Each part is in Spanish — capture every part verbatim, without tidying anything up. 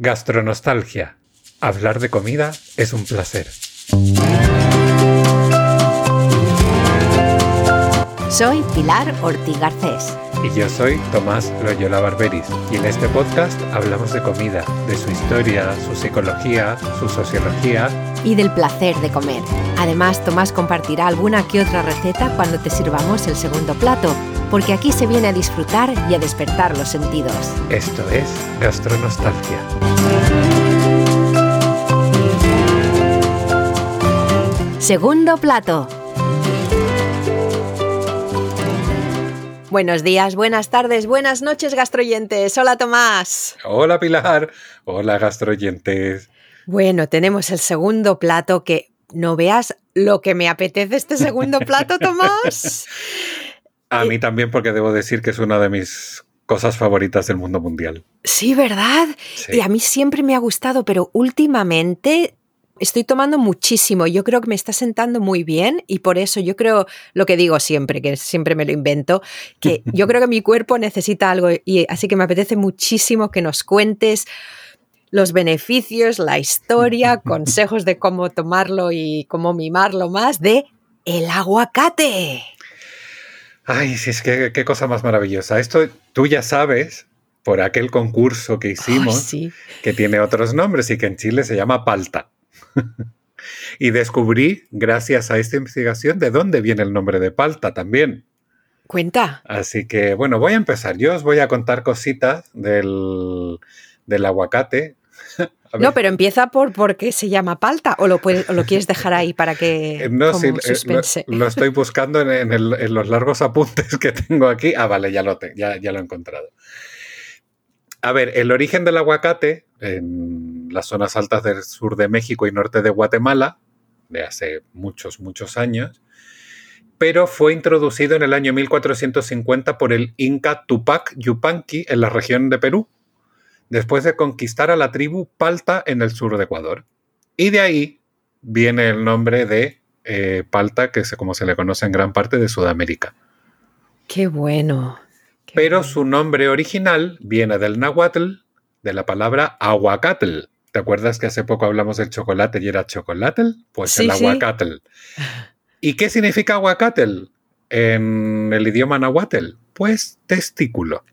Gastronostalgia. Hablar de comida es un placer. Soy Pilar Ortiz Garcés. Y yo soy Tomás Loyola Barberis. Y en este podcast hablamos de comida, de su historia, su psicología, su sociología. Y del placer de comer. Además, Tomás compartirá alguna que otra receta cuando te sirvamos el segundo plato, porque aquí se viene a disfrutar y a despertar los sentidos. Esto es Gastronostalgia. Segundo plato. Buenos días, buenas tardes, buenas noches, gastroyentes. Hola, Tomás. Hola, Pilar. Hola, gastroyentes. Bueno, tenemos el segundo plato que no veas lo que me apetece este segundo plato, Tomás. A mí también, porque debo decir que es una de mis cosas favoritas del mundo mundial. Sí, ¿verdad? Sí. Y a mí siempre me ha gustado, pero últimamente estoy tomando muchísimo. Yo creo que me está sentando muy bien y por eso yo creo, lo que digo siempre, que siempre me lo invento, que yo creo que mi cuerpo necesita algo y así que me apetece muchísimo que nos cuentes los beneficios, la historia, consejos de cómo tomarlo y cómo mimarlo más de el aguacate. Ay, sí, es que qué cosa más maravillosa. Esto tú ya sabes, por aquel concurso que hicimos, Ay, sí. que tiene otros nombres y que en Chile se llama palta. Y descubrí, gracias a esta investigación, de dónde viene el nombre de palta también. Cuenta. Así que, bueno, voy a empezar. Yo os voy a contar cositas del, del aguacate. No, pero empieza por por qué se llama palta o lo, puedes, o lo quieres dejar ahí para que no, como sí, suspense. Lo, lo estoy buscando en, en, el, en los largos apuntes que tengo aquí. Ah, vale, ya lo, te, ya, ya lo he encontrado. A ver, el origen del aguacate en las zonas altas del sur de México y norte de Guatemala, de hace muchos, muchos años, pero fue introducido en el año mil cuatrocientos cincuenta por el Inca Tupac Yupanqui en la región de Perú, después de conquistar a la tribu Palta en el sur de Ecuador. Y de ahí viene el nombre de eh, Palta, que es como se le conoce en gran parte de Sudamérica. ¡Qué bueno! Qué Pero bueno. su nombre original viene del náhuatl, de la palabra aguacatl. ¿Te acuerdas que hace poco hablamos del chocolate y era chocolatl? Pues Sí, el sí. aguacatl. ¿Y qué significa aguacatl en el idioma náhuatl? Pues testículo.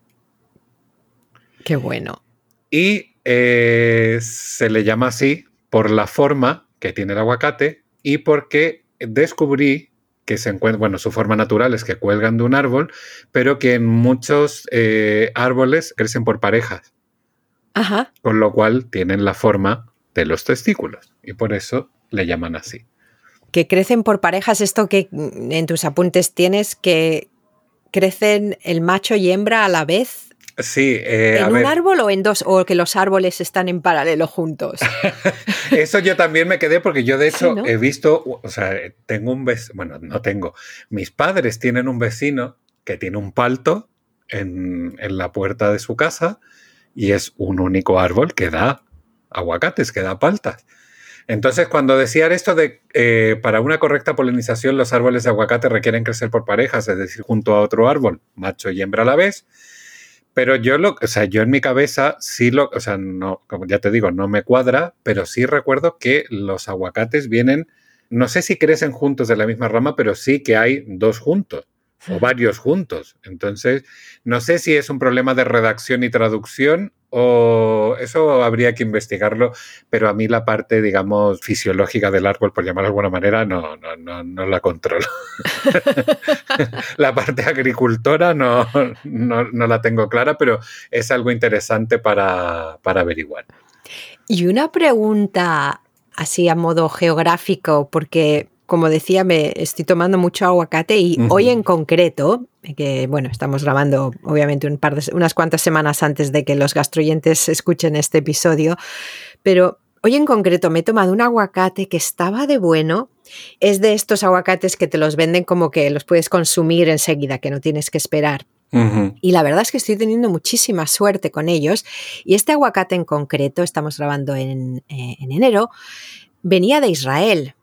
¡Qué bueno! Y eh, se le llama así por la forma que tiene el aguacate y porque descubrí que se encuentra, bueno, su forma natural es que cuelgan de un árbol, pero que en muchos eh, árboles crecen por parejas. Ajá. Con lo cual tienen la forma de los testículos y por eso le llaman así. Que crecen por parejas, esto que en tus apuntes tienes, que crecen el macho y hembra a la vez. Sí, eh, ¿En a un ver. árbol o en dos? ¿O que los árboles están en paralelo juntos? Eso yo también me quedé porque yo de hecho Sí, ¿no? he visto, o sea, tengo un vecino, bueno, no tengo, mis padres tienen un vecino que tiene un palto en, en la puerta de su casa y es un único árbol que da aguacates, que da paltas. Entonces, cuando decían esto de eh, para una correcta polinización los árboles de aguacate requieren crecer por parejas, es decir, junto a otro árbol, macho y hembra a la vez. Pero yo, lo, o sea, yo en mi cabeza sí lo, o sea, no, como ya te digo, no me cuadra, pero sí recuerdo que los aguacates vienen, no sé si crecen juntos de la misma rama, pero sí que hay dos juntos o varios juntos. Entonces, no sé si es un problema de redacción y traducción o eso habría que investigarlo, pero a mí la parte, digamos, fisiológica del árbol, por llamarlo de alguna manera, no, no, no, no la controlo. La parte agricultora no, no, no la tengo clara, pero es algo interesante para, para averiguar. Y una pregunta así a modo geográfico, porque como decía, me estoy tomando mucho aguacate y uh-huh. hoy en concreto, que bueno, estamos grabando obviamente un par de, unas cuantas semanas antes de que los gastroyentes escuchen este episodio, pero hoy en concreto me he tomado un aguacate que estaba de bueno. Es de estos aguacates que te los venden como que los puedes consumir enseguida, que no tienes que esperar. Uh-huh. Y la verdad es que estoy teniendo muchísima suerte con ellos. Y este aguacate en concreto, estamos grabando en, eh, en enero, venía de Israel.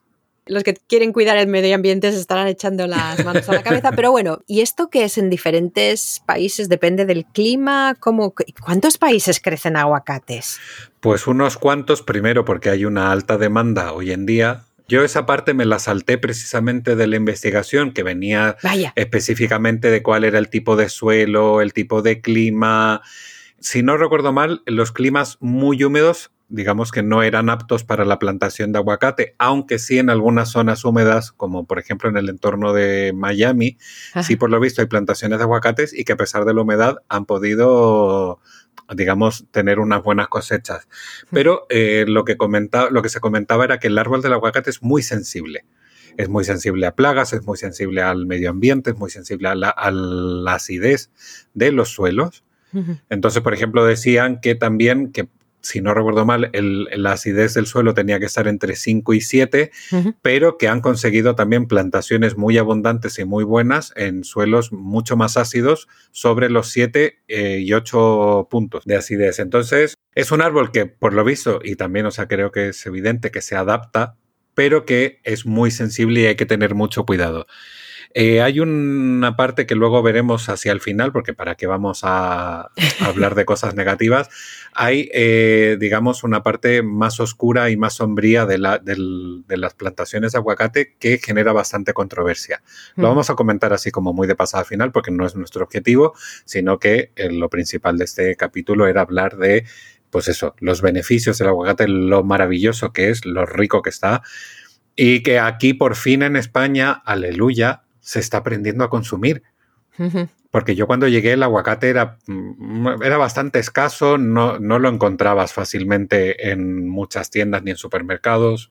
los que quieren cuidar el medio ambiente se estarán echando las manos a la cabeza. Pero bueno, ¿y esto qué es en diferentes países? ¿Depende del clima? ¿Cómo, ¿Cuántos países crecen aguacates? Pues unos cuantos, primero porque hay una alta demanda hoy en día. Yo esa parte me la salté precisamente de la investigación que venía Vaya. específicamente de cuál era el tipo de suelo, el tipo de clima. Si no recuerdo mal, los climas muy húmedos, digamos que no eran aptos para la plantación de aguacate, aunque sí en algunas zonas húmedas, como por ejemplo en el entorno de Miami, Ajá. sí por lo visto hay plantaciones de aguacates y que a pesar de la humedad han podido, digamos, tener unas buenas cosechas. Pero eh, lo, que comenta, lo que se comentaba era que el árbol del aguacate es muy sensible. Es muy sensible a plagas, es muy sensible al medio ambiente, es muy sensible a la, a la acidez de los suelos. Uh-huh. Entonces, por ejemplo, decían que también, que si no recuerdo mal, el, la acidez del suelo tenía que estar entre cinco y siete, uh-huh. pero que han conseguido también plantaciones muy abundantes y muy buenas en suelos mucho más ácidos, sobre los siete eh, y ocho puntos de acidez. Entonces, es un árbol que, por lo visto, y también, o sea, creo que es evidente que se adapta, pero que es muy sensible y hay que tener mucho cuidado. Eh, hay una parte que luego veremos hacia el final, porque para qué vamos a, a hablar de cosas negativas, hay, eh, digamos, una parte más oscura y más sombría de, la, del, de las plantaciones de aguacate que genera bastante controversia. Mm. Lo vamos a comentar así como muy de pasada final, porque no es nuestro objetivo, sino que eh, lo principal de este capítulo era hablar de, pues eso, los beneficios del aguacate, lo maravilloso que es, lo rico que está, y que aquí por fin en España, aleluya, se está aprendiendo a consumir. Uh-huh. Porque yo cuando llegué el aguacate era, era bastante escaso, no, no lo encontrabas fácilmente en muchas tiendas ni en supermercados.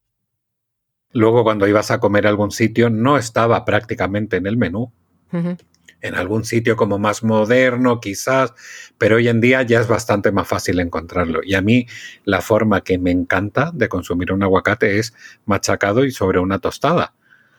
Luego cuando ibas a comer a algún sitio no estaba prácticamente en el menú. Uh-huh. En algún sitio como más moderno quizás, pero hoy en día ya es bastante más fácil encontrarlo. Y a mí la forma que me encanta de consumir un aguacate es machacado y sobre una tostada.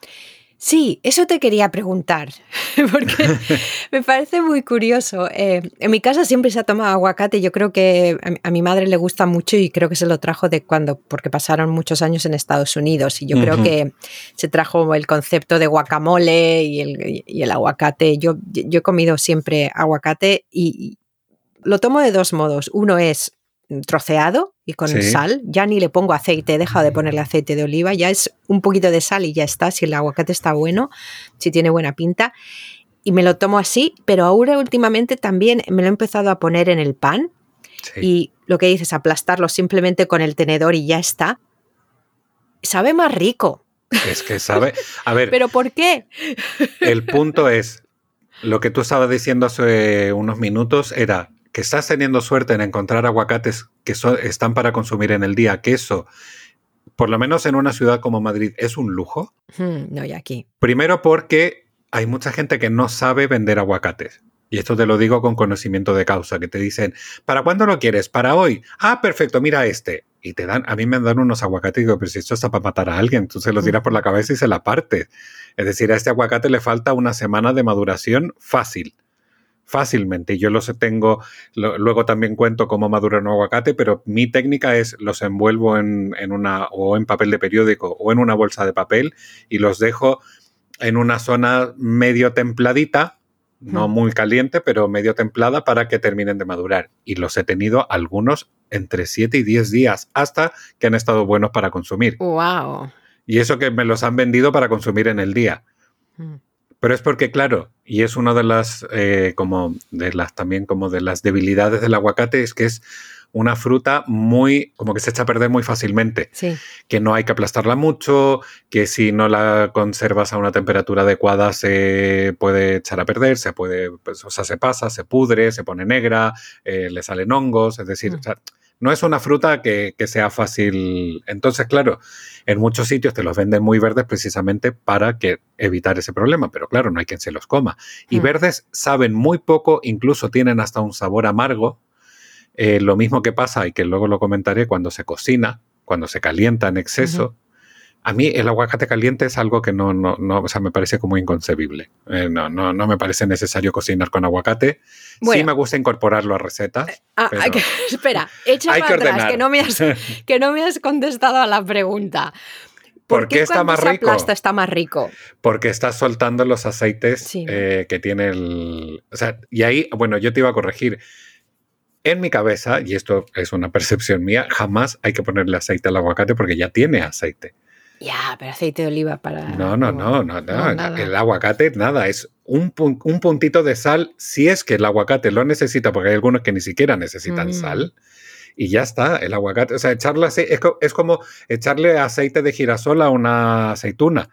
Sí, eso te quería preguntar, porque me parece muy curioso. Eh, en mi casa siempre se ha tomado aguacate, yo creo que a, a mi madre le gusta mucho y creo que se lo trajo de cuando, porque pasaron muchos años en Estados Unidos y yo uh-huh. creo que se trajo el concepto de guacamole y el, y el aguacate. Yo, yo he comido siempre aguacate y lo tomo de dos modos. Uno es troceado y con sí. sal, ya ni le pongo aceite, he dejado de ponerle aceite de oliva, ya es un poquito de sal y ya está, si el aguacate está bueno, si tiene buena pinta, y me lo tomo así, pero ahora últimamente también me lo he empezado a poner en el pan sí. y lo que dices, aplastarlo simplemente con el tenedor y ya está, sabe más rico. Es que sabe, a ver. ¿Pero por qué? El punto es, lo que tú estabas diciendo hace unos minutos era que estás teniendo suerte en encontrar aguacates que so, están para consumir en el día, que eso, por lo menos en una ciudad como Madrid, es un lujo. Hmm, no, y aquí. Primero porque hay mucha gente que no sabe vender aguacates. Y esto te lo digo con conocimiento de causa, que te dicen, ¿para cuándo lo quieres? ¿Para hoy? Ah, perfecto, mira este. Y te dan, a mí me dan unos aguacates y digo, pero si esto está para matar a alguien, tú se lo tiras por la cabeza y se la partes. Es decir, a este aguacate le falta una semana de maduración fácil. Fácilmente. Yo los tengo, lo, luego también cuento cómo madura un aguacate, pero mi técnica es los envuelvo en, en una o en papel de periódico o en una bolsa de papel y los dejo en una zona medio templadita, no muy caliente, pero medio templada para que terminen de madurar. Y los he tenido algunos entre siete y diez días hasta que han estado buenos para consumir. ¡Wow! Y eso que me los han vendido para consumir en el día. Mm. Pero es porque, claro, y es una de las, eh, como de las también como de las debilidades del aguacate, es que es una fruta muy, como que se echa a perder muy fácilmente. Sí. Que no hay que aplastarla mucho, que si no la conservas a una temperatura adecuada se puede echar a perder, se puede, pues, o sea, se pasa, se pudre, se pone negra, eh, le salen hongos, es decir, mm. o sea, no es una fruta que, que sea fácil. Entonces, claro, en muchos sitios te los venden muy verdes precisamente para que evitar ese problema, pero claro, no hay quien se los coma. Y mm. verdes saben muy poco, incluso tienen hasta un sabor amargo. Eh, lo mismo que pasa, y que luego lo comentaré, cuando se cocina, cuando se calienta en exceso. Uh-huh. A mí el aguacate caliente es algo que no, no, no, o sea, me parece como inconcebible. Eh, no, no, no me parece necesario cocinar con aguacate. Bueno, sí me gusta incorporarlo a recetas. Ah, pero que, espera, echa para atrás, que no, me has, que no me has contestado a la pregunta. ¿Por qué está más se rico? aplasta está más rico? Porque está soltando los aceites Sí, ¿no? eh, que tiene el... O sea, y ahí, bueno, yo te iba a corregir. En mi cabeza, y esto es una percepción mía, jamás hay que ponerle aceite al aguacate porque ya tiene aceite. Ya, pero aceite de oliva para... No, no, no, no, no, no, no. nada. El aguacate, nada, es un, pun- un puntito de sal si es que el aguacate lo necesita, porque hay algunos que ni siquiera necesitan Mm. sal. Y ya está, el aguacate, o sea, echarle aceite, es, co- es como echarle aceite de girasol a una aceituna.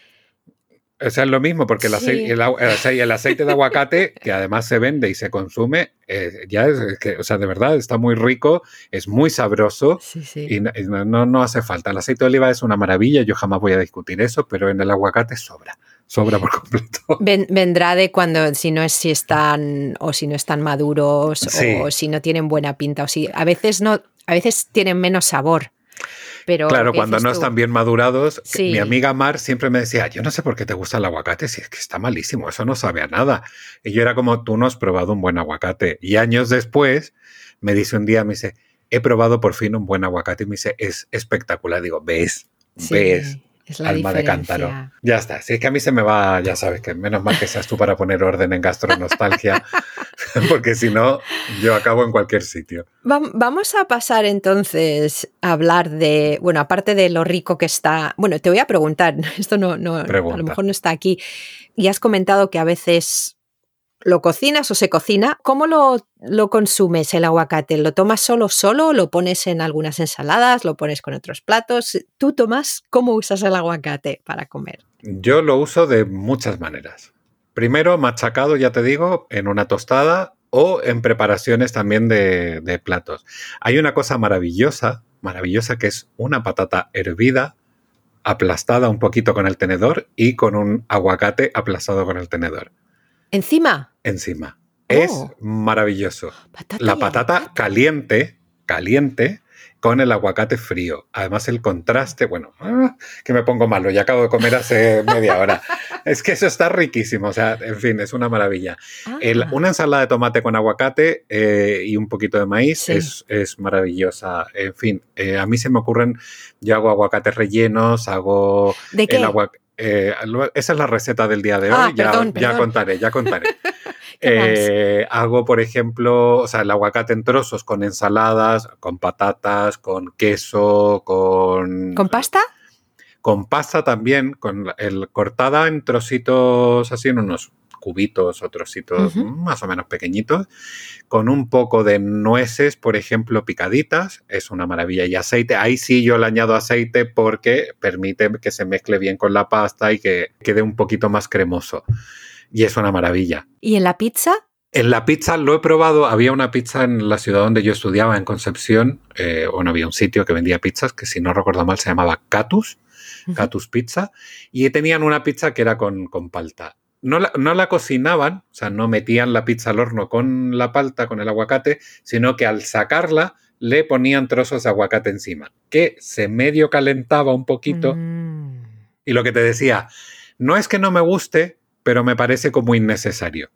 O sea, es lo mismo, porque el, aceite, Sí. el, agu- el ace- el aceite de aguacate, que además se vende y se consume, eh, ya es es que, o sea, de verdad está muy rico, es muy sabroso Sí, sí. y no, y no- no- no hace falta. El aceite de oliva es una maravilla, yo jamás voy a discutir eso, pero en el aguacate sobra, sobra por completo. Ven- vendrá de cuando, si no es si están o si no están maduros Sí. o si no tienen buena pinta o si a veces no, a veces tienen menos sabor. Pero Claro, lo que cuando dices no tú, están bien madurados, que Sí. mi amiga Mar siempre me decía, yo no sé por qué te gusta el aguacate, si es que está malísimo, eso no sabe a nada. Y yo era como, tú no has probado un buen aguacate. Y años después me dice un día, me dice, he probado por fin un buen aguacate y me dice, es espectacular. Digo, ¿ves? Sí, ¿Ves? es la Alma de cántaro. diferencia. Ya está. Si es que a mí se me va, ya sabes, que menos mal que seas tú para poner orden en gastronostalgia, porque si no, yo acabo en cualquier sitio. Vam- Vamos a pasar entonces a hablar de, bueno, aparte de lo rico que está, bueno, te voy a preguntar, esto no, no, a Pregunta. lo mejor no está aquí, y has comentado que a veces lo cocinas o se cocina. ¿Cómo lo, lo consumes el aguacate? ¿Lo tomas solo solo? ¿Lo pones en algunas ensaladas? ¿Lo pones con otros platos? ¿Tú, Tomás, cómo usas el aguacate para comer? Yo lo uso de muchas maneras. Primero, machacado, ya te digo, en una tostada o en preparaciones también de, de platos. Hay una cosa maravillosa, maravillosa, que es una patata hervida, aplastada un poquito con el tenedor y con un aguacate aplastado con el tenedor ¿Encima? encima. Oh. Es maravilloso. Patata La y patata aguacate. caliente, caliente, con el aguacate frío. Además el contraste, bueno, ah, que me pongo malo, ya acabo de comer hace media hora. Es que eso está riquísimo, o sea, en fin, es una maravilla. Ah. El- una ensalada de tomate con aguacate eh, y un poquito de maíz Sí. es, es maravillosa. En fin, eh, a mí se me ocurren, yo hago aguacates rellenos, hago ¿De qué? el agua... eh, lo- esa es la receta del día de hoy, Ah, ya, perdón, ya perdón. contaré, ya contaré. ¿Qué más? Eh, hago, por ejemplo, o sea, el aguacate en trozos con ensaladas, con patatas, con queso, con... ¿Con pasta? Con pasta también, con la- el, cortada en trocitos así, en unos cubitos o trocitos Ujú. más o menos pequeñitos, con un poco de nueces, por ejemplo, picaditas, es una maravilla. Y aceite, ahí sí yo le añado aceite porque permite que se mezcle bien con la pasta y que quede un poquito más cremoso. Y es una maravilla. ¿Y en la pizza? En la pizza lo he probado, había una pizza en la ciudad donde yo estudiaba, en Concepción, eh, bueno, había un sitio que vendía pizzas que si no recuerdo mal se llamaba Catus, Ujú. Catus Pizza, y tenían una pizza que era con, con palta. No la, no la cocinaban, o sea, no metían la pizza al horno con la palta, con el aguacate, sino que al sacarla le ponían trozos de aguacate encima, que se medio calentaba un poquito. Mm. Y lo que te decía, no es que no me guste, pero me parece como innecesario.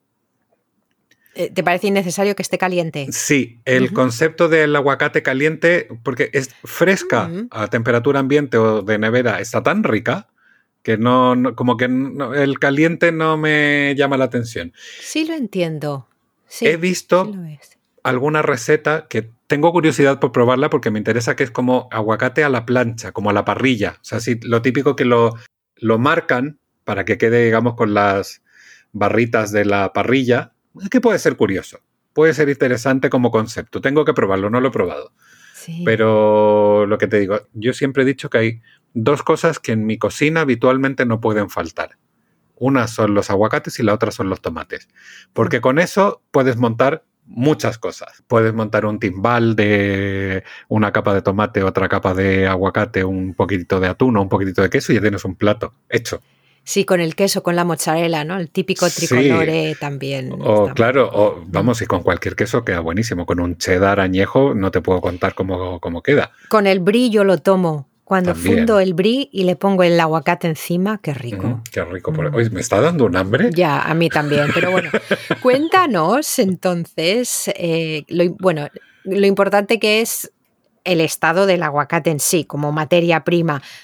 Eh, ¿Te parece innecesario que esté caliente? Sí, el Ujú. concepto del aguacate caliente, porque es fresca Mm. a temperatura ambiente o de nevera, está tan rica que no, no- como que no- el caliente no me llama la atención. Sí lo entiendo. Sí, He visto sí lo es. alguna receta que tengo curiosidad por probarla porque me interesa, que es como aguacate a la plancha, como a la parrilla. O sea, sí, lo típico que lo, lo marcan para que quede, digamos, con las barritas de la parrilla, que puede ser curioso. Puede ser interesante como concepto. Tengo que probarlo, no lo he probado. Sí. Pero lo que te digo, yo siempre he dicho que hay dos cosas que en mi cocina habitualmente no pueden faltar. Una son los aguacates y la otra son los tomates. Porque con eso puedes montar muchas cosas. Puedes montar un timbal de una capa de tomate, otra capa de aguacate, un poquitito de atún o un poquitito de queso y ya tienes un plato hecho. Sí, con el queso, con la mozzarella, ¿no? El típico Sí. tricolore también. O está claro, muy o rico. vamos, y con cualquier queso queda buenísimo. Con un cheddar añejo no te puedo contar cómo, cómo queda. Con el brie yo lo tomo. Cuando También. fundo el brie y le pongo el aguacate encima, qué rico. Mm, qué rico. Por... Mm. Oye, ¿me está dando un hambre? Ya, a mí también, pero bueno, cuéntanos entonces, eh, lo, bueno, lo importante que es el estado del aguacate en sí, como materia prima.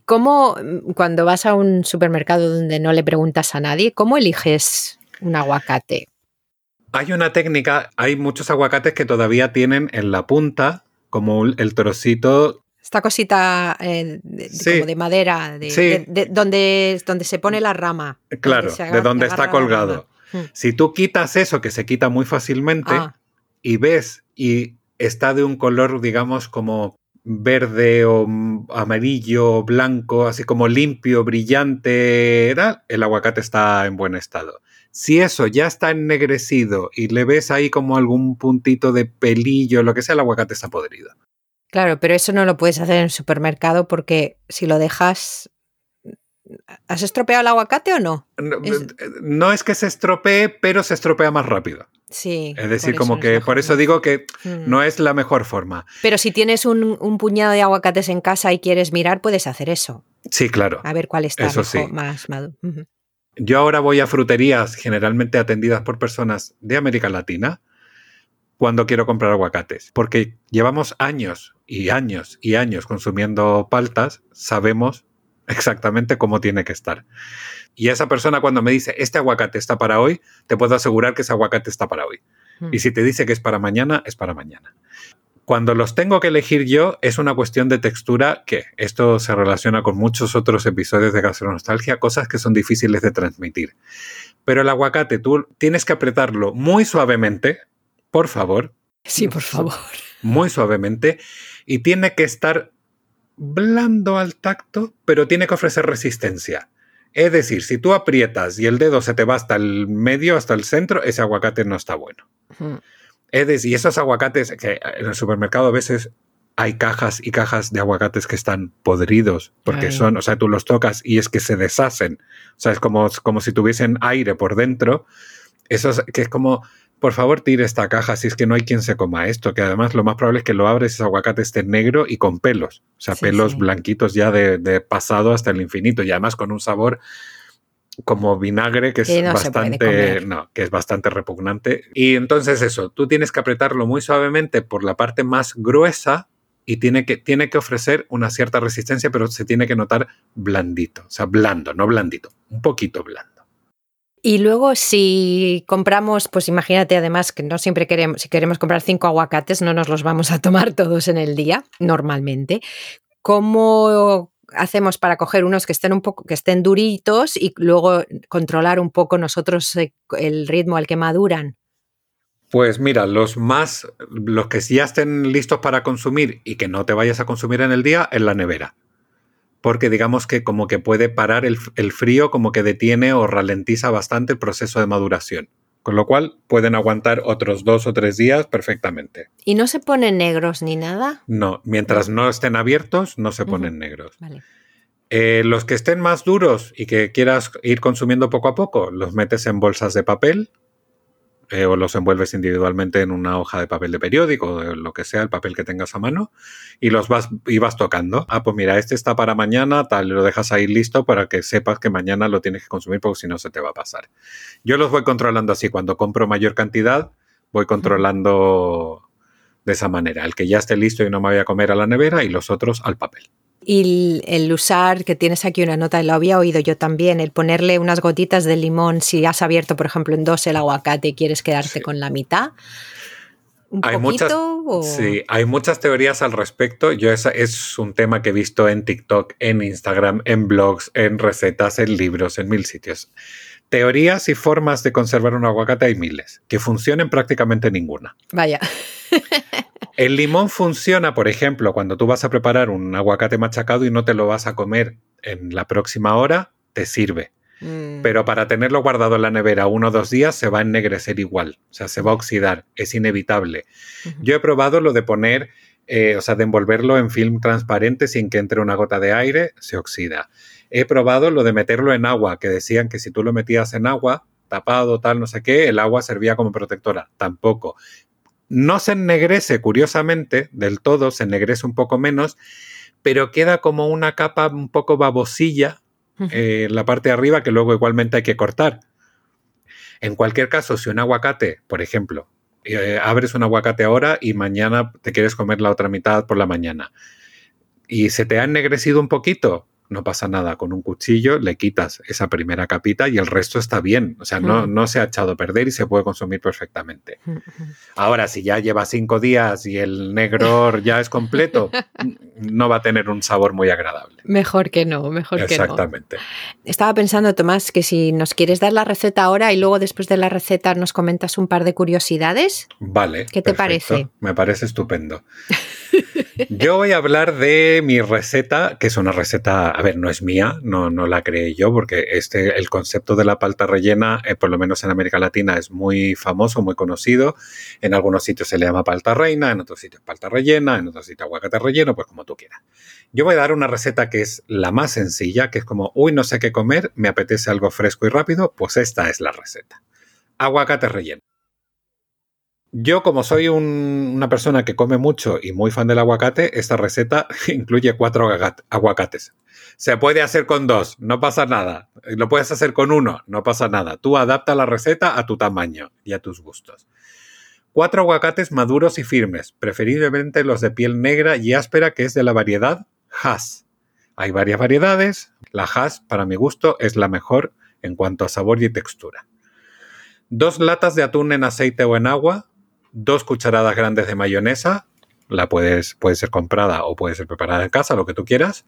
cómo, cuando vas a un supermercado donde no le preguntas a nadie, cómo eliges un aguacate? Hay una técnica, hay muchos aguacates que todavía tienen en la punta como el trocito. Esta cosita eh, de, Sí, como de madera, de, sí. de, de, donde, donde se pone la rama. Claro, donde de donde está colgado. Si tú quitas eso, que se quita muy fácilmente, ah. y ves y está de un color, digamos, como verde o amarillo o blanco, así como limpio, brillante, el aguacate está en buen estado. Si eso ya está ennegrecido y le ves ahí como algún puntito de pelillo, lo que sea, el aguacate está podrido. Claro, pero eso no lo puedes hacer en el supermercado porque si lo dejas... ¿Has estropeado el aguacate o no? No es, no es que se estropee, pero se estropea más rápido. Sí. Es decir, como que por eso digo que mm. no es la mejor forma. Pero si tienes un, un puñado de aguacates en casa y quieres mirar, puedes hacer eso. Sí, claro. A ver cuál está eso mejor, sí. más maduro. Uh-huh. Yo ahora voy a fruterías generalmente atendidas por personas de América Latina cuando quiero comprar aguacates, porque llevamos años y años y años consumiendo paltas, sabemos exactamente cómo tiene que estar. Y esa persona cuando me dice, este aguacate está para hoy, te puedo asegurar que ese aguacate está para hoy. Mm. Y si te dice que es para mañana, es para mañana. Cuando los tengo que elegir yo, es una cuestión de textura, que esto se relaciona con muchos otros episodios de Gastronostalgia, cosas que son difíciles de transmitir. Pero el aguacate, tú tienes que apretarlo muy suavemente, por favor. Sí, por favor. Muy suavemente. Y tiene que estar blando al tacto, pero tiene que ofrecer resistencia. Es decir, si tú aprietas y el dedo se te va hasta el medio, hasta el centro, ese aguacate no está bueno. Uh-huh. Es decir, y esos aguacates, que en el supermercado a veces hay cajas y cajas de aguacates que están podridos, porque Ay. son, o sea, tú los tocas y es que se deshacen. O sea, es como, como si tuviesen aire por dentro. Eso es, que es como, por favor, tire esta caja si es que no hay quien se coma esto, que además lo más probable es que lo abres ese aguacate esté negro y con pelos. O sea, sí, pelos sí. blanquitos ya de, de pasado hasta el infinito y además con un sabor como vinagre que es que no bastante no, que es bastante repugnante. Y entonces eso, tú tienes que apretarlo muy suavemente por la parte más gruesa y tiene que, tiene que ofrecer una cierta resistencia, pero se tiene que notar blandito, o sea, blando, no blandito, un poquito blando. Y luego si compramos, pues imagínate además que no siempre queremos, si queremos comprar cinco aguacates, no nos los vamos a tomar todos en el día, normalmente. ¿Cómo hacemos para coger unos que estén un poco, que estén duritos y luego controlar un poco nosotros el ritmo al que maduran? Pues mira, los más, los que ya estén listos para consumir y que no te vayas a consumir en el día, en la nevera. Porque digamos que como que puede parar el, el frío, como que detiene o ralentiza bastante el proceso de maduración. Con lo cual pueden aguantar otros dos o tres días perfectamente. ¿Y no se ponen negros ni nada? No, mientras no estén abiertos no se ponen uh-huh. negros. Vale. Eh, los que estén más duros y que quieras ir consumiendo poco a poco, los metes en bolsas de papel eh, o los envuelves individualmente en una hoja de papel de periódico o lo que sea, el papel que tengas a mano, y los vas, y vas tocando. Ah, pues mira, este está para mañana, tal, lo dejas ahí listo para que sepas que mañana lo tienes que consumir porque si no se te va a pasar. Yo los voy controlando así. Cuando compro mayor cantidad, voy controlando de esa manera. El que ya esté listo y no me voy a comer a la nevera y los otros al papel. Y el usar, que tienes aquí una nota, lo había oído yo también, el ponerle unas gotitas de limón si has abierto, por ejemplo, en dos el aguacate y quieres quedarte sí. con la mitad. ¿Un hay poquito? Muchas, o... Sí, hay muchas teorías al respecto. Yo esa es un tema que he visto en TikTok, en Instagram, en blogs, en recetas, en libros, en mil sitios. Teorías y formas de conservar un aguacate hay miles, que funcionen prácticamente ninguna. Vaya. El limón funciona, por ejemplo, cuando tú vas a preparar un aguacate machacado y no te lo vas a comer en la próxima hora, te sirve. Mm. Pero para tenerlo guardado en la nevera uno o dos días se va a ennegrecer igual, o sea, se va a oxidar, es inevitable. Uh-huh. Yo he probado lo de poner, eh, o sea, de envolverlo en film transparente sin que entre una gota de aire, se oxida. He probado lo de meterlo en agua, que decían que si tú lo metías en agua, tapado, tal, no sé qué, el agua servía como protectora. Tampoco. No se ennegrece, curiosamente, del todo, se ennegrece un poco menos, pero queda como una capa un poco babosilla uh-huh. eh, en la parte de arriba que luego igualmente hay que cortar. En cualquier caso, si un aguacate, por ejemplo, eh, abres un aguacate ahora y mañana te quieres comer la otra mitad por la mañana y se te ha ennegrecido un poquito, no pasa nada. Con un cuchillo le quitas esa primera capita y el resto está bien. O sea, no, no se ha echado a perder y se puede consumir perfectamente. Ahora, si ya lleva cinco días y el negror ya es completo, no va a tener un sabor muy agradable. Mejor que no, mejor que no. Exactamente. Estaba pensando, Tomás, que si nos quieres dar la receta ahora y luego después de la receta nos comentas un par de curiosidades. Vale. ¿Qué te perfecto. parece? Me parece estupendo. Yo voy a hablar de mi receta, que es una receta, a ver, no es mía, no, no la creé yo, porque este, el concepto de la palta rellena, eh, por lo menos en América Latina, es muy famoso, muy conocido. En algunos sitios se le llama palta reina, en otros sitios palta rellena, en otros sitios aguacate relleno, pues como tú quieras. Yo voy a dar una receta que es la más sencilla, que es como, uy, no sé qué comer, me apetece algo fresco y rápido, pues esta es la receta. Aguacate relleno. Yo, como soy un, una persona que come mucho y muy fan del aguacate, esta receta incluye cuatro aguacates. Se puede hacer con dos, no pasa nada. Lo puedes hacer con uno, no pasa nada. Tú adapta la receta a tu tamaño y a tus gustos. Cuatro aguacates maduros y firmes, preferiblemente los de piel negra y áspera, que es de la variedad Hass. Hay varias variedades. La Hass, para mi gusto, es la mejor en cuanto a sabor y textura. Dos latas de atún en aceite o en agua. Dos cucharadas grandes de mayonesa, la puedes, puede ser comprada o puede ser preparada en casa, lo que tú quieras,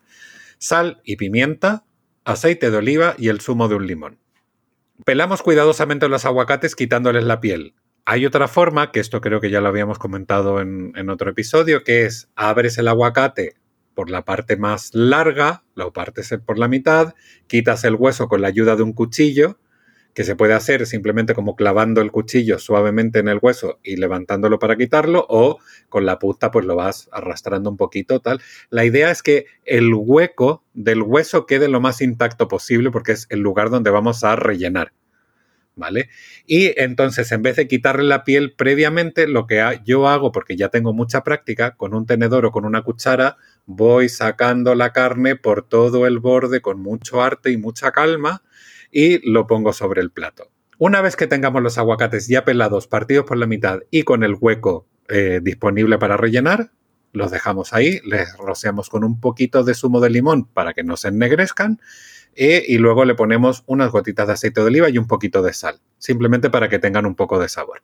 sal y pimienta, aceite de oliva y el zumo de un limón. Pelamos cuidadosamente los aguacates quitándoles la piel. Hay otra forma, que esto creo que ya lo habíamos comentado en, en otro episodio, que es abres el aguacate por la parte más larga, lo partes por la mitad, quitas el hueso con la ayuda de un cuchillo, que se puede hacer simplemente como clavando el cuchillo suavemente en el hueso y levantándolo para quitarlo, o con la punta pues lo vas arrastrando un poquito, tal. La idea es que el hueco del hueso quede lo más intacto posible porque es el lugar donde vamos a rellenar, ¿vale? Y entonces, en vez de quitarle la piel previamente, lo que yo hago, porque ya tengo mucha práctica, con un tenedor o con una cuchara, voy sacando la carne por todo el borde con mucho arte y mucha calma, y lo pongo sobre el plato. Una vez que tengamos los aguacates ya pelados, partidos por la mitad y con el hueco eh, disponible para rellenar, los dejamos ahí, les rociamos con un poquito de zumo de limón para que no se ennegrezcan eh, y luego le ponemos unas gotitas de aceite de oliva y un poquito de sal, simplemente para que tengan un poco de sabor.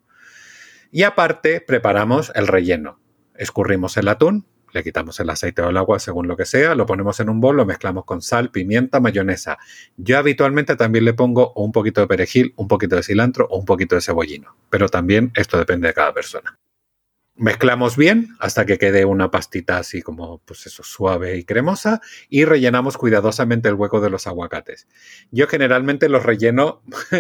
Y aparte preparamos el relleno. Escurrimos el atún, le quitamos el aceite o el agua según lo que sea, lo ponemos en un bol, lo mezclamos con sal, pimienta, mayonesa. Yo habitualmente también le pongo un poquito de perejil, un poquito de cilantro o un poquito de cebollino, pero también esto depende de cada persona. Mezclamos bien hasta que quede una pastita así como pues eso, suave y cremosa y rellenamos cuidadosamente el hueco de los aguacates. Yo generalmente los relleno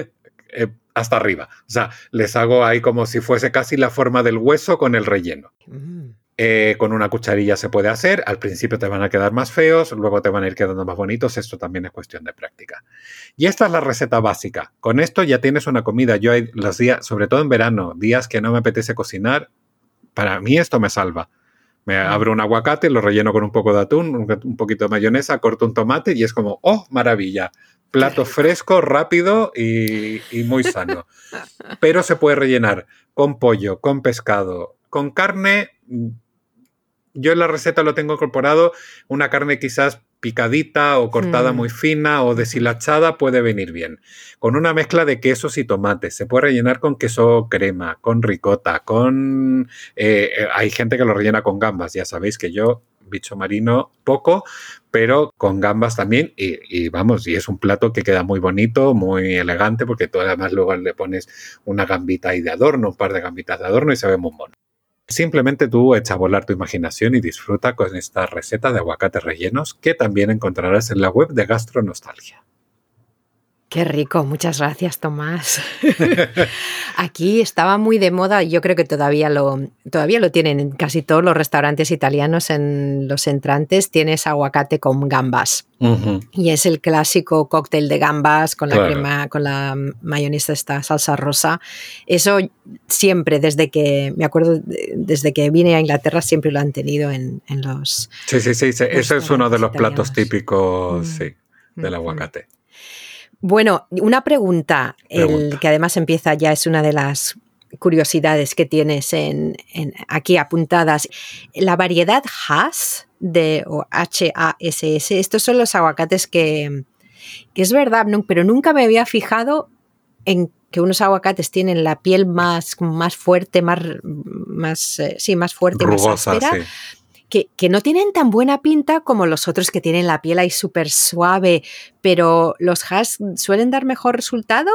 eh, hasta arriba, o sea, les hago ahí como si fuese casi la forma del hueso con el relleno. Mm. Eh, con una cucharilla se puede hacer, al principio te van a quedar más feos, luego te van a ir quedando más bonitos, esto también es cuestión de práctica. Y esta es la receta básica, con esto ya tienes una comida. Yo hay los días, sobre todo en verano, días que no me apetece cocinar, para mí esto me salva. Me abro un aguacate, lo relleno con un poco de atún, un, un poquito de mayonesa, corto un tomate y es como, ¡oh, maravilla! Plato fresco, rápido y, y muy sano. Pero se puede rellenar con pollo, con pescado, con carne. Yo en la receta lo tengo incorporado, una carne quizás picadita o cortada mm. muy fina o deshilachada puede venir bien. Con una mezcla de quesos y tomates. Se puede rellenar con queso crema, con ricota, con... Eh, hay gente que lo rellena con gambas. Ya sabéis que yo, bicho marino, poco, pero con gambas también. Y, y vamos, y es un plato que queda muy bonito, muy elegante, porque tú además luego le pones una gambita ahí de adorno, un par de gambitas de adorno y se ve muy mono. Simplemente tú echa a volar tu imaginación y disfruta con esta receta de aguacates rellenos que también encontrarás en la web de Gastronostalgia. Qué rico, muchas gracias, Tomás. Aquí estaba muy de moda, yo creo que todavía lo, todavía lo tienen en casi todos los restaurantes italianos, en los entrantes tienes aguacate con gambas. Uh-huh. Y es el clásico cóctel de gambas con la claro. crema, con la mayonesa, esta salsa rosa. Eso siempre, desde que, me acuerdo, desde que vine a Inglaterra, siempre lo han tenido en, en los... Sí, sí, sí, sí. Ese es uno de los italianos. Platos típicos, mm. sí, del mm-hmm. aguacate. Bueno, una pregunta, pregunta. El que además empieza ya es una de las curiosidades que tienes en, en, aquí apuntadas. ¿La variedad Hass de o H A S S. Estos son los aguacates que, que es verdad, no, pero nunca me había fijado en que unos aguacates tienen la piel más, más fuerte, más, más, eh, sí, más fuerte, rugosa, más áspera, sí. que, que no tienen tan buena pinta como los otros que tienen la piel ahí súper suave, pero los hash suelen dar mejor resultado.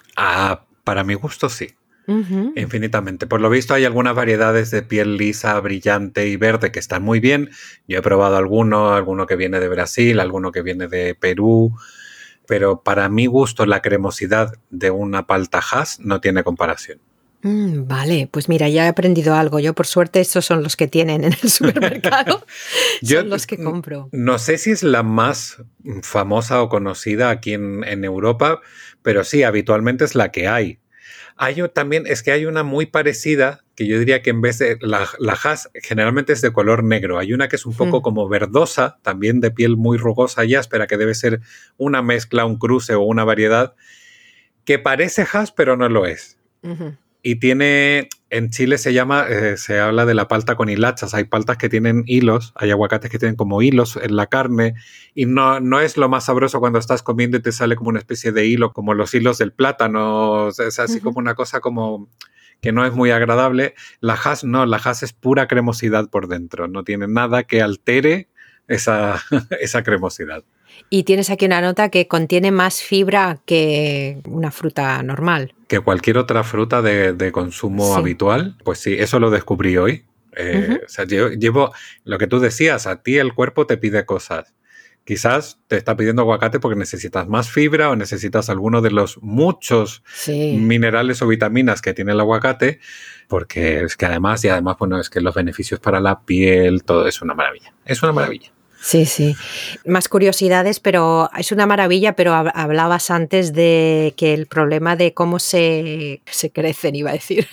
Ah, para mi gusto sí. Uh-huh. Infinitamente. Por lo visto hay algunas variedades de piel lisa, brillante y verde que están muy bien. Yo he probado alguno, alguno que viene de Brasil, alguno que viene de Perú, pero para mi gusto la cremosidad de una palta hash no tiene comparación. Mm, vale, pues mira, ya he aprendido algo. Yo por suerte estos son los que tienen en el supermercado. Yo son los que compro. No sé si es la más famosa o conocida aquí en, en Europa, pero sí, habitualmente es la que hay. Hay también, es que hay una muy parecida, que yo diría que en vez de la, la hash generalmente es de color negro. Hay una que es un poco Mm. como verdosa, también de piel muy rugosa y áspera, que debe ser una mezcla, un cruce o una variedad, que parece hash pero no lo es. Uh-huh. Y tiene, en Chile se llama, eh, se habla de la palta con hilachas. Hay paltas que tienen hilos, hay aguacates que tienen como hilos en la carne y no, no es lo más sabroso cuando estás comiendo y te sale como una especie de hilo, como los hilos del plátano. Es así uh-huh. como una cosa como que no es muy agradable. La hash no, la hash es pura cremosidad por dentro. No tiene nada que altere esa, esa cremosidad. Y tienes aquí una nota que contiene más fibra que una fruta normal. Que cualquier otra fruta de, de consumo sí. habitual, pues sí, eso lo descubrí hoy. Eh, uh-huh. O sea, yo llevo lo que tú decías, a ti el cuerpo te pide cosas. Quizás te está pidiendo aguacate porque necesitas más fibra o necesitas alguno de los muchos sí. minerales o vitaminas que tiene el aguacate, porque es que además, y además, bueno, es que los beneficios para la piel, todo es una maravilla. Es una maravilla. Sí, sí. Más curiosidades, pero es una maravilla, pero hablabas antes de que el problema de cómo se, se crecen, iba a decir.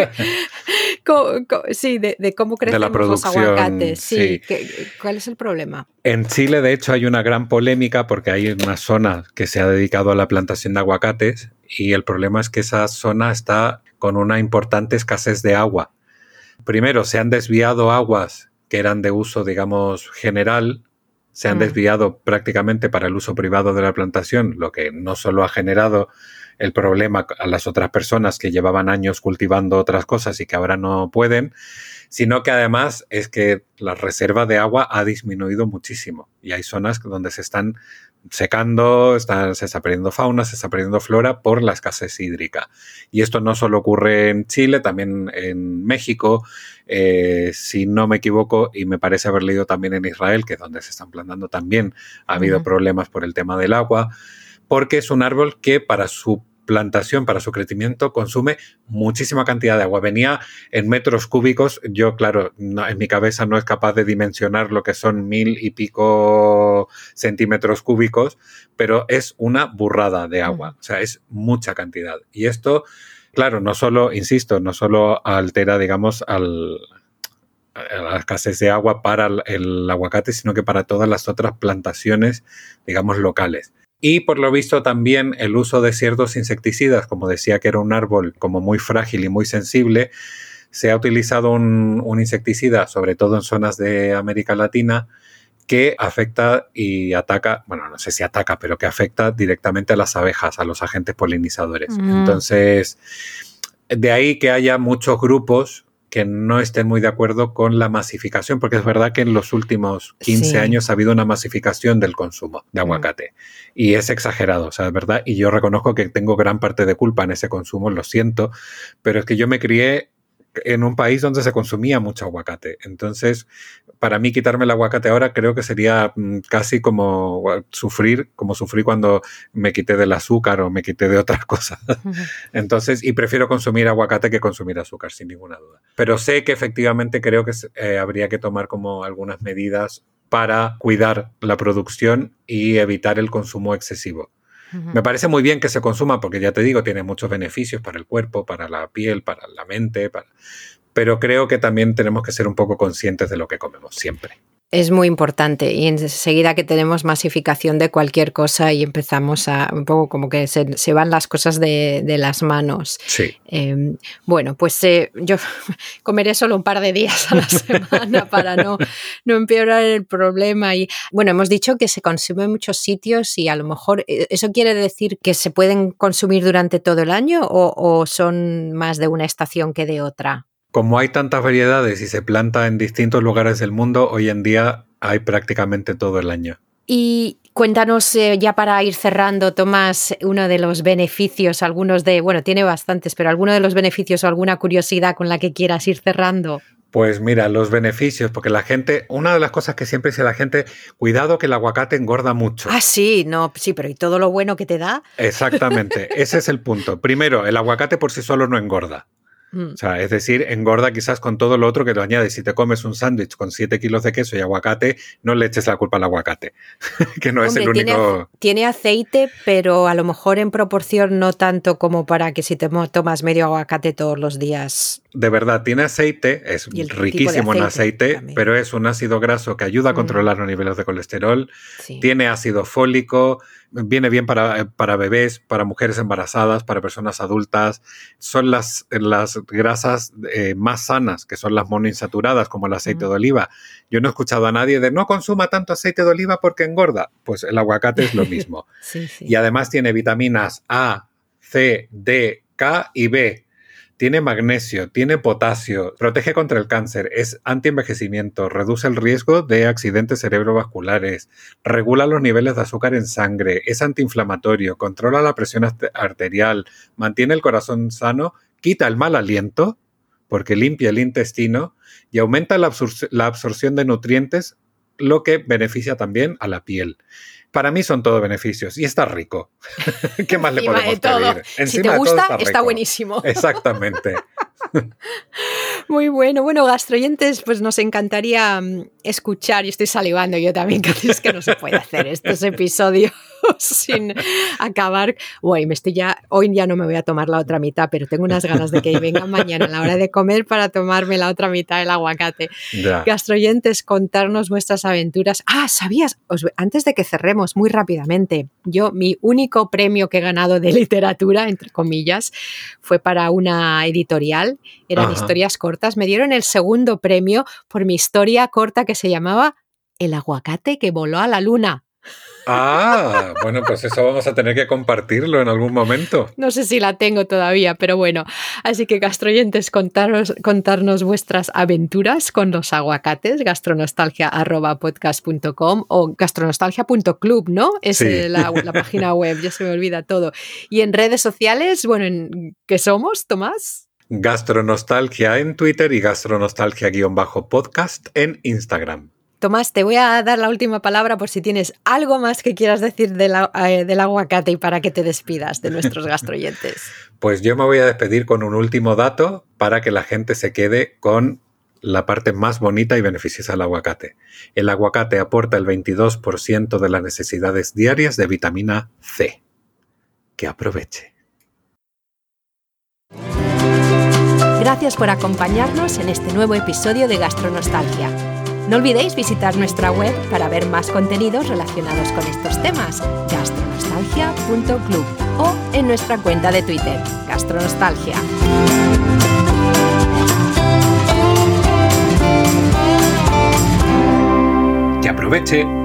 ¿Cómo, cómo, sí, de, de cómo crecen de la los aguacates. Sí. sí. ¿Qué, ¿Cuál es el problema? En Chile, de hecho, hay una gran polémica porque hay una zona que se ha dedicado a la plantación de aguacates y el problema es que esa zona está con una importante escasez de agua. Primero, se han desviado aguas que eran de uso, digamos, general, se han mm. desviado prácticamente para el uso privado de la plantación, lo que no solo ha generado el problema a las otras personas que llevaban años cultivando otras cosas y que ahora no pueden, sino que además es que la reserva de agua ha disminuido muchísimo y hay zonas donde se están secando, está, se está perdiendo fauna, se está perdiendo flora por la escasez hídrica. Y esto no solo ocurre en Chile, también en México, eh, si no me equivoco, y me parece haber leído también en Israel, que es donde se están plantando también, ha habido uh-huh. problemas por el tema del agua, porque es un árbol que para su plantación, para su crecimiento, consume muchísima cantidad de agua. Venía en metros cúbicos. Yo, claro, no, en mi cabeza no es capaz de dimensionar lo que son mil y pico centímetros cúbicos, pero es una burrada de agua. O sea, es mucha cantidad. Y esto, claro, no solo, insisto, no solo altera, digamos, al... la escasez de agua para el aguacate, sino que para todas las otras plantaciones, digamos, locales. Y por lo visto también el uso de ciertos insecticidas, como decía que era un árbol como muy frágil y muy sensible, se ha utilizado un, un insecticida, sobre todo en zonas de América Latina, que afecta y ataca, bueno, no sé si ataca, pero que afecta directamente a las abejas, a los agentes polinizadores. Mm. Entonces, de ahí que haya muchos grupos que no estén muy de acuerdo con la masificación, porque es verdad que en los últimos quince sí. años ha habido una masificación del consumo de aguacate. Mm. Y es exagerado, o sea, es verdad, y yo reconozco que tengo gran parte de culpa en ese consumo, lo siento, pero es que yo me crié en un país donde se consumía mucho aguacate. Entonces, para mí quitarme el aguacate ahora creo que sería casi como sufrir, como sufrí cuando me quité del azúcar o me quité de otras cosas. Uh-huh. Entonces, y prefiero consumir aguacate que consumir azúcar, sin ninguna duda. Pero sé que efectivamente creo que eh, habría que tomar como algunas medidas para cuidar la producción y evitar el consumo excesivo. Uh-huh. Me parece muy bien que se consuma porque, ya te digo, tiene muchos beneficios para el cuerpo, para la piel, para la mente, para... pero creo que también tenemos que ser un poco conscientes de lo que comemos siempre. Es muy importante y enseguida que tenemos masificación de cualquier cosa y empezamos a un poco como que se, se van las cosas de, de las manos. Sí. Eh, bueno, pues eh, yo comeré solo un par de días a la semana para no, no empeorar el problema. Y bueno, hemos dicho que se consume en muchos sitios y a lo mejor eso quiere decir que se pueden consumir durante todo el año o, o son más de una estación que de otra. Como hay tantas variedades y se planta en distintos lugares del mundo, hoy en día hay prácticamente todo el año. Y cuéntanos, eh, ya para ir cerrando, Tomás, uno de los beneficios, algunos de, bueno, tiene bastantes, pero alguno de los beneficios o alguna curiosidad con la que quieras ir cerrando. Pues mira, los beneficios, porque la gente, una de las cosas que siempre dice la gente, cuidado que el aguacate engorda mucho. Ah, sí, no, sí, pero ¿y todo lo bueno que te da? Exactamente, ese es el punto. Primero, el aguacate por sí solo no engorda. O sea, es decir, engorda quizás con todo lo otro que lo añades. Si te comes un sándwich con siete kilos de queso y aguacate, no le eches la culpa al aguacate, que no Hombre, es el único... Tiene, tiene aceite, pero a lo mejor en proporción no tanto como para que si te tomas medio aguacate todos los días... De verdad, tiene aceite, es riquísimo en aceite, también. Pero es un ácido graso que ayuda a controlar mm. los niveles de colesterol, sí. Tiene ácido fólico, viene bien para, para bebés, para mujeres embarazadas, para personas adultas. Son las, las grasas eh, más sanas, que son las monoinsaturadas, como el aceite mm. de oliva. Yo no he escuchado a nadie de no consuma tanto aceite de oliva porque engorda. Pues el aguacate es lo mismo. sí, sí. Y además tiene vitaminas A, C, D, K y B. Tiene magnesio, tiene potasio, protege contra el cáncer, es antienvejecimiento, reduce el riesgo de accidentes cerebrovasculares, regula los niveles de azúcar en sangre, es antiinflamatorio, controla la presión arterial, mantiene el corazón sano, quita el mal aliento, porque limpia el intestino y aumenta la, absor- la absorción de nutrientes, lo que beneficia también a la piel. Para mí son todo beneficios y está rico. ¿Qué más le podemos pedir? Encima si te gusta, está, está buenísimo. Exactamente. Muy bueno. Bueno, gastroyentes, pues nos encantaría escuchar, y estoy salivando yo también, que es que no se puede hacer estos episodios sin acabar. Uy, me estoy ya, hoy ya no me voy a tomar la otra mitad, pero tengo unas ganas de que vengan mañana a la hora de comer para tomarme la otra mitad del aguacate. Ya. Gastroyentes, contarnos vuestras aventuras. Ah, ¿sabías? Os, antes de que cerremos, muy rápidamente, yo, mi único premio que he ganado de literatura, entre comillas, fue para una editorial, eran Ajá. historias cortas. Me dieron el segundo premio por mi historia corta que se llamaba El aguacate que voló a la luna. Ah, bueno, pues eso vamos a tener que compartirlo en algún momento. No sé si la tengo todavía, pero bueno. Así que, gastroyentes, contaros, contarnos vuestras aventuras con los aguacates, gastronostalgia arroba podcast punto com o gastronostalgia punto club, ¿no? Es sí. la, la página web, ya se me olvida todo. Y en redes sociales, bueno, ¿en qué somos, Tomás? Gastronostalgia en Twitter y gastronostalgia-podcast en Instagram. Tomás, te voy a dar la última palabra por si tienes algo más que quieras decir de la, eh, del aguacate y para que te despidas de nuestros gastroyentes. Pues yo me voy a despedir con un último dato para que la gente se quede con la parte más bonita y beneficiosa del aguacate. El aguacate aporta el veintidós por ciento de las necesidades diarias de vitamina C. Que aproveche. Gracias por acompañarnos en este nuevo episodio de Gastronostalgia. No olvidéis visitar nuestra web para ver más contenidos relacionados con estos temas, gastronostalgia punto club, o en nuestra cuenta de Twitter, Gastronostalgia. ¡Que aproveche!